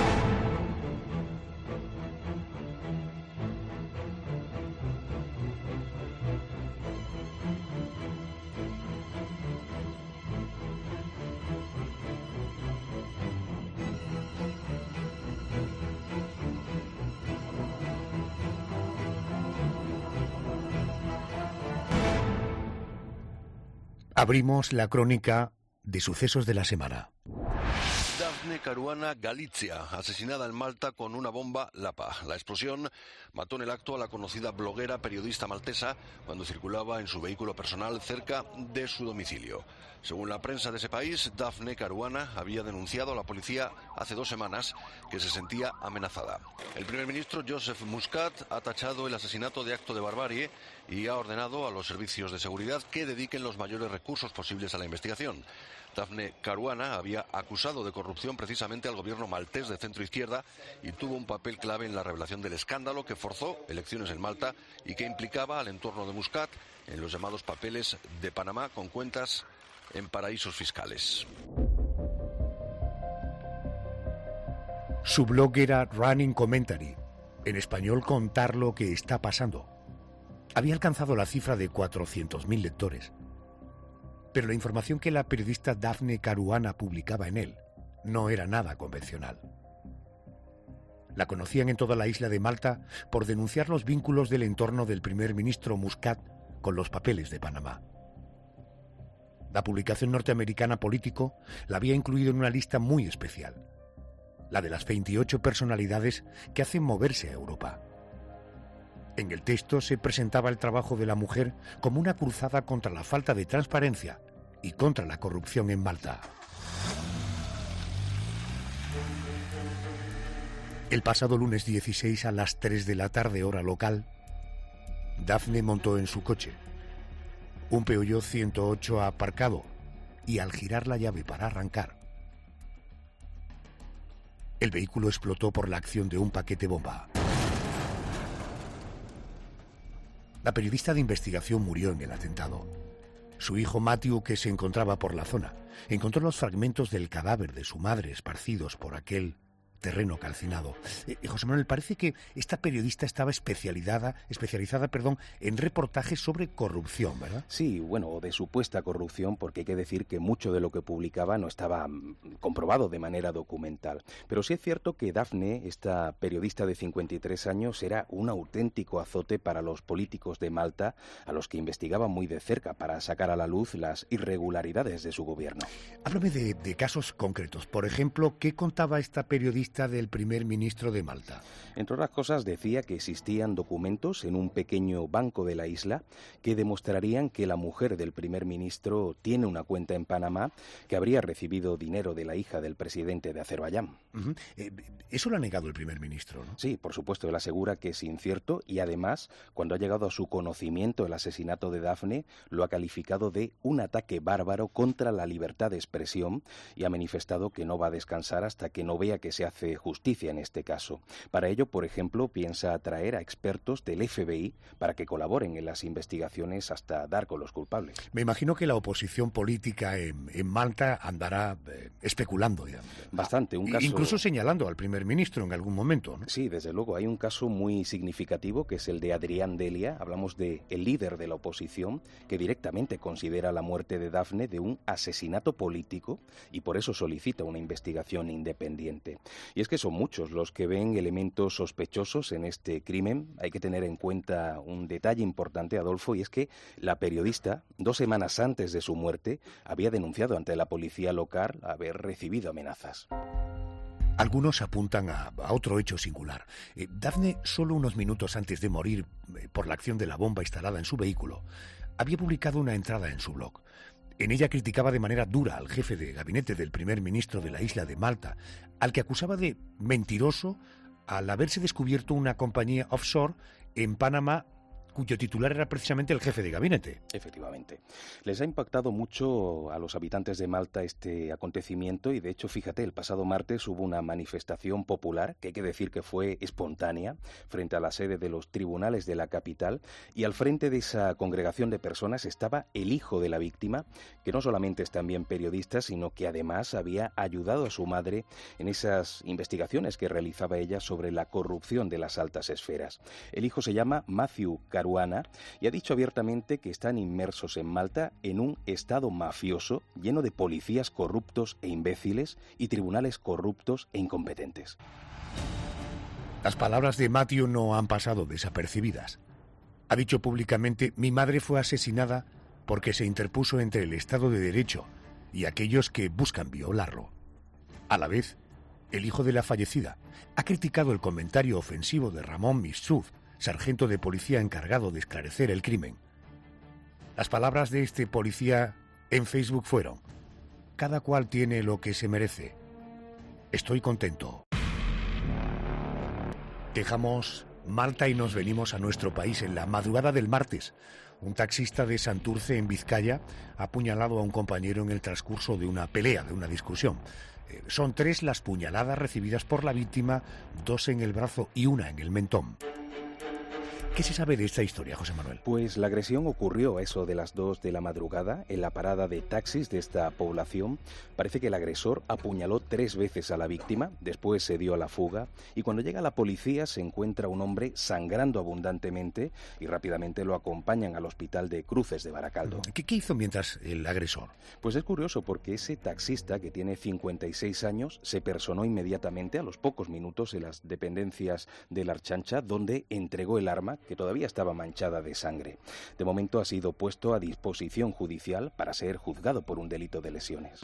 Abrimos la crónica de sucesos de la semana. Dafne Caruana Galizia, asesinada en Malta con una bomba Lapa. La explosión mató en el acto a la conocida bloguera periodista maltesa cuando circulaba en su vehículo personal cerca de su domicilio. Según la prensa de ese país, Dafne Caruana había denunciado a la policía hace 2 semanas que se sentía amenazada. El primer ministro Joseph Muscat ha tachado el asesinato de acto de barbarie y ha ordenado a los servicios de seguridad que dediquen los mayores recursos posibles a la investigación. Dafne Caruana había acusado de corrupción precisamente al gobierno maltés de centro-izquierda y tuvo un papel clave en la revelación del escándalo que forzó elecciones en Malta y que implicaba al entorno de Muscat en los llamados papeles de Panamá con cuentas en paraísos fiscales. Su blog era Running Commentary, en español contar lo que está pasando. Había alcanzado la cifra de 400.000 lectores. Pero la información que la periodista Dafne Caruana publicaba en él no era nada convencional. La conocían en toda la isla de Malta por denunciar los vínculos del entorno del primer ministro Muscat con los papeles de Panamá. La publicación norteamericana Político la había incluido en una lista muy especial, la de las 28 personalidades que hacen moverse a Europa. En el texto se presentaba el trabajo de la mujer como una cruzada contra la falta de transparencia y contra la corrupción en Malta. El pasado lunes 16 a las 3 de la tarde hora local, Dafne montó en su coche, un Peugeot 108 aparcado, y al girar la llave para arrancar, el vehículo explotó por la acción de un paquete bomba. La periodista de investigación murió en el atentado. Su hijo Matthew, que se encontraba por la zona, encontró los fragmentos del cadáver de su madre esparcidos por aquel terreno calcinado. José Manuel, parece que esta periodista estaba especializada, en reportajes sobre corrupción, ¿verdad? Sí, bueno, de supuesta corrupción, porque hay que decir que mucho de lo que publicaba no estaba comprobado de manera documental. Pero sí es cierto que Dafne, esta periodista de 53 años, era un auténtico azote para los políticos de Malta, a los que investigaba muy de cerca para sacar a la luz las irregularidades de su gobierno. Háblame de casos concretos. Por ejemplo, ¿qué contaba esta periodista del primer ministro de Malta? Entre otras cosas, decía que existían documentos en un pequeño banco de la isla que demostrarían que la mujer del primer ministro tiene una cuenta en Panamá, que habría recibido dinero de la hija del presidente de Azerbaiyán. Eso lo ha negado el primer ministro, ¿no? Sí, por supuesto, él asegura que es incierto y además, cuando ha llegado a su conocimiento el asesinato de Dafne, lo ha calificado de un ataque bárbaro contra la libertad de expresión y ha manifestado que no va a descansar hasta que no vea que se hace justicia en este caso. Para ello, por ejemplo, piensa atraer a expertos del FBI para que colaboren en las investigaciones hasta dar con los culpables. Me imagino que la oposición política en Malta andará especulando ya. Bastante, un caso... Incluso señalando al primer ministro en algún momento, ¿no? Sí, desde luego. Hay un caso muy significativo que es el de Adrián Delia. Hablamos de el líder de la oposición que directamente considera la muerte de Dafne de un asesinato político y por eso solicita una investigación independiente. Y es que son muchos los que ven elementos sospechosos en este crimen. Hay que tener en cuenta un detalle importante, Adolfo, y es que la periodista, 2 semanas antes de su muerte, había denunciado ante la policía local haber recibido amenazas. Algunos apuntan a otro hecho singular. Daphne, solo unos minutos antes de morir por la acción de la bomba instalada en su vehículo, había publicado una entrada en su blog. En ella criticaba de manera dura al jefe de gabinete del primer ministro de la isla de Malta, al que acusaba de mentiroso al haberse descubierto una compañía offshore en Panamá cuyo titular era precisamente el jefe de gabinete. Efectivamente. Les ha impactado mucho a los habitantes de Malta este acontecimiento y, de hecho, fíjate, el pasado martes hubo una manifestación popular, que hay que decir que fue espontánea, frente a la sede de los tribunales de la capital, y al frente de esa congregación de personas estaba el hijo de la víctima, que no solamente es también periodista, sino que además había ayudado a su madre en esas investigaciones que realizaba ella sobre la corrupción de las altas esferas. El hijo se llama Matthew Caruana y ha dicho abiertamente que están inmersos en Malta en un estado mafioso lleno de policías corruptos e imbéciles y tribunales corruptos e incompetentes. Las palabras de Matthew no han pasado desapercibidas. Ha dicho públicamente: mi madre fue asesinada porque se interpuso entre el Estado de Derecho y aquellos que buscan violarlo. A la vez, el hijo de la fallecida ha criticado el comentario ofensivo de Ramón Missuf, sargento de policía encargado de esclarecer el crimen. Las palabras de este policía en Facebook fueron: cada cual tiene lo que se merece. Estoy contento. Dejamos Malta y nos venimos a nuestro país. En la madrugada del martes, un taxista de Santurce, en Vizcaya, ha apuñalado a un compañero en el transcurso de una pelea, de una discusión. Son 3 las puñaladas recibidas por la víctima, 2 en el brazo y 1 en el mentón. ¿Qué se sabe de esta historia, José Manuel? Pues la agresión ocurrió a eso de las 2 de la madrugada en la parada de taxis de esta población. Parece que el agresor apuñaló 3 veces a la víctima, después se dio a la fuga y cuando llega la policía se encuentra un hombre sangrando abundantemente y rápidamente lo acompañan al hospital de Cruces de Baracaldo. ¿Qué hizo mientras el agresor? Pues es curioso porque ese taxista, que tiene 56 años, se personó inmediatamente a los pocos minutos en las dependencias de la Archancha, donde entregó el arma que todavía estaba manchada de sangre. De momento ha sido puesto a disposición judicial para ser juzgado por un delito de lesiones.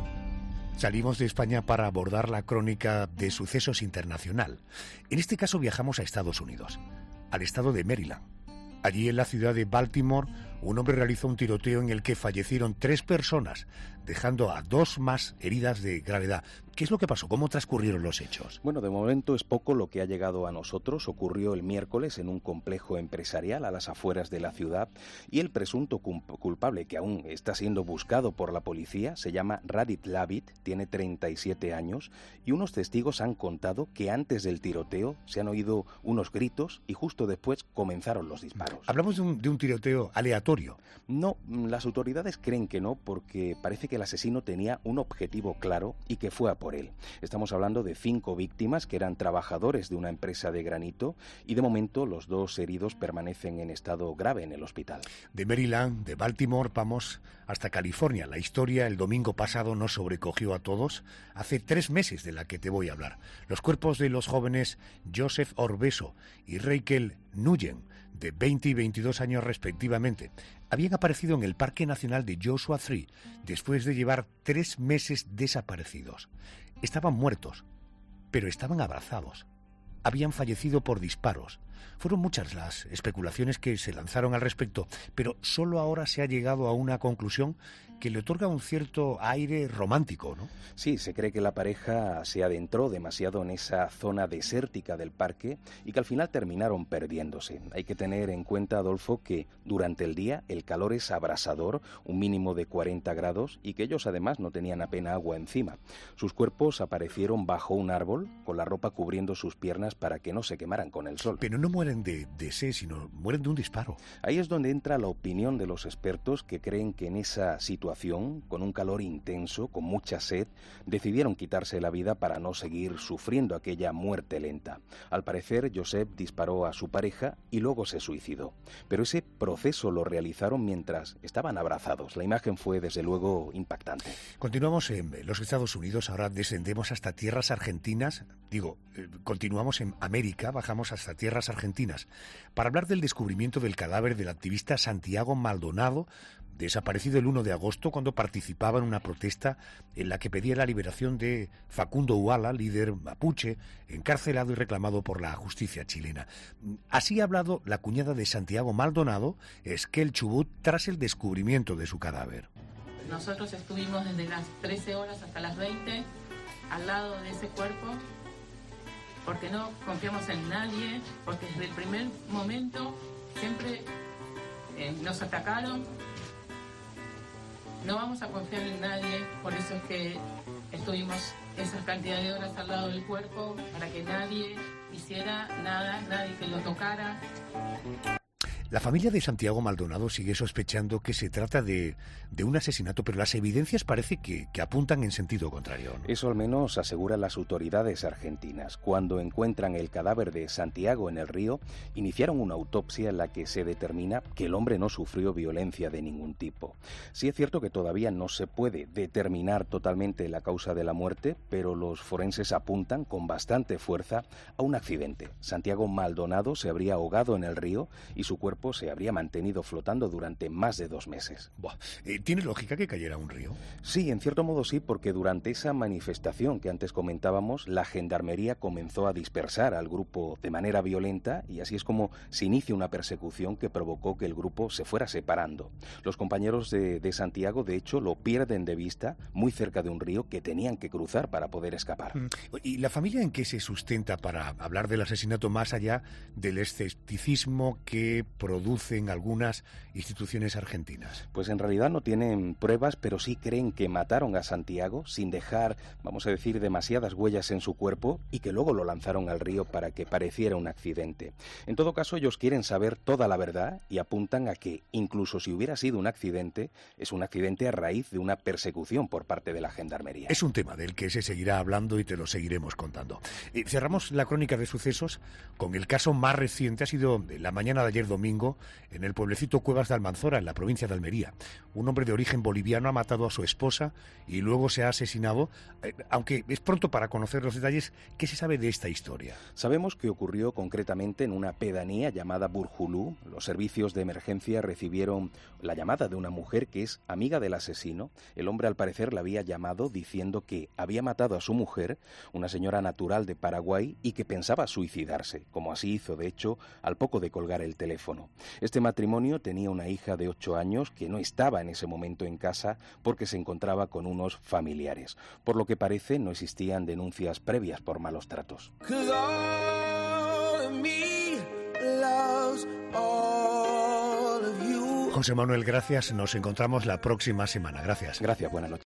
Salimos de España para abordar la crónica de sucesos internacional. En este caso viajamos a Estados Unidos, al estado de Maryland. Allí, en la ciudad de Baltimore, un hombre realizó un tiroteo en el que fallecieron 3 personas, dejando a 2 más heridas de gravedad. ¿Qué es lo que pasó? ¿Cómo transcurrieron los hechos? Bueno, de momento es poco lo que ha llegado a nosotros. Ocurrió el miércoles en un complejo empresarial a las afueras de la ciudad y el presunto culpable, que aún está siendo buscado por la policía, se llama Radit Lavit, tiene 37 años y unos testigos han contado que antes del tiroteo se han oído unos gritos y justo después comenzaron los disparos. ¿Hablamos de un tiroteo aleatorio? No, las autoridades creen que no, porque parece que el asesino tenía un objetivo claro y que fue a por él. Estamos hablando de 5 víctimas que eran trabajadores de una empresa de granito y de momento los 2 heridos permanecen en estado grave en el hospital. De Maryland, de Baltimore, vamos hasta California. La historia el domingo pasado nos sobrecogió a todos. Hace 3 meses de la que te voy a hablar. Los cuerpos de los jóvenes Joseph Orbeso y Rachel Nguyen, de 20 y 22 años respectivamente, habían aparecido en el Parque Nacional de Joshua Tree después de llevar 3 meses desaparecidos. Estaban muertos, pero estaban abrazados. Habían fallecido por disparos. Fueron muchas las especulaciones que se lanzaron al respecto, pero solo ahora se ha llegado a una conclusión que le otorga un cierto aire romántico, ¿no? Sí, se cree que la pareja se adentró demasiado en esa zona desértica del parque y que al final terminaron perdiéndose. Hay que tener en cuenta, Adolfo, que durante el día el calor es abrasador, un mínimo de 40 grados, y que ellos además no tenían apenas agua encima. Sus cuerpos aparecieron bajo un árbol, con la ropa cubriendo sus piernas para que no se quemaran con el sol. Pero no mueren de sed, sino mueren de un disparo. Ahí es donde entra la opinión de los expertos, que creen que en esa situación, con un calor intenso, con mucha sed, decidieron quitarse la vida para no seguir sufriendo aquella muerte lenta. Al parecer, Joseph disparó a su pareja y luego se suicidó. Pero ese proceso lo realizaron mientras estaban abrazados. La imagen fue, desde luego, impactante. Continuamos en los Estados Unidos, ahora descendemos hasta tierras argentinas. Continuamos en América, bajamos hasta tierras argentinas para hablar del descubrimiento del cadáver del activista Santiago Maldonado, desaparecido el 1 de agosto cuando participaba en una protesta en la que pedía la liberación de Facundo Uala, líder mapuche, encarcelado y reclamado por la justicia chilena. Así ha hablado la cuñada de Santiago Maldonado, Esquel Chubut, tras el descubrimiento de su cadáver. Nosotros estuvimos desde las 13 horas hasta las 20 al lado de ese cuerpo porque no confiamos en nadie, porque desde el primer momento siempre nos atacaron. No vamos a confiar en nadie, por eso es que estuvimos esa cantidad de horas al lado del cuerpo para que nadie hiciera nada, nadie que lo tocara. La familia de Santiago Maldonado sigue sospechando que se trata de un asesinato, pero las evidencias parece que apuntan en sentido contrario, ¿no? Eso al menos aseguran las autoridades argentinas. Cuando encuentran el cadáver de Santiago en el río, iniciaron una autopsia en la que se determina que el hombre no sufrió violencia de ningún tipo. Sí es cierto que todavía no se puede determinar totalmente la causa de la muerte, pero los forenses apuntan con bastante fuerza a un accidente. Santiago Maldonado se habría ahogado en el río y su cuerpo se habría mantenido flotando durante más de 2 meses. ¿Tiene lógica que cayera a un río? Sí, en cierto modo sí, porque durante esa manifestación que antes comentábamos, la gendarmería comenzó a dispersar al grupo de manera violenta y así es como se inicia una persecución que provocó que el grupo se fuera separando. Los compañeros de Santiago, de hecho, lo pierden de vista muy cerca de un río que tenían que cruzar para poder escapar. ¿Y la familia en qué se sustenta para hablar del asesinato más allá del escepticismo que producen algunas instituciones argentinas? Pues en realidad no tienen pruebas, pero sí creen que mataron a Santiago sin dejar, vamos a decir, demasiadas huellas en su cuerpo y que luego lo lanzaron al río para que pareciera un accidente. En todo caso, ellos quieren saber toda la verdad y apuntan a que, incluso si hubiera sido un accidente, es un accidente a raíz de una persecución por parte de la gendarmería. Es un tema del que se seguirá hablando y te lo seguiremos contando. Cerramos la crónica de sucesos con el caso más reciente. Ha sido la mañana de ayer domingo en el pueblecito Cuevas de Almanzora, en la provincia de Almería. Un hombre de origen boliviano ha matado a su esposa y luego se ha asesinado. Aunque es pronto para conocer los detalles, ¿qué se sabe de esta historia? Sabemos que ocurrió concretamente en una pedanía llamada Burjulú. Los servicios de emergencia recibieron la llamada de una mujer que es amiga del asesino. El hombre al parecer la había llamado diciendo que había matado a su mujer, una señora natural de Paraguay, y que pensaba suicidarse, como así hizo de hecho al poco de colgar el teléfono. Este matrimonio tenía una hija de 8 años que no estaba en ese momento en casa porque se encontraba con unos familiares. Por lo que parece, no existían denuncias previas por malos tratos. José Manuel, gracias. Nos encontramos la próxima semana. Gracias. Gracias, buenas noches.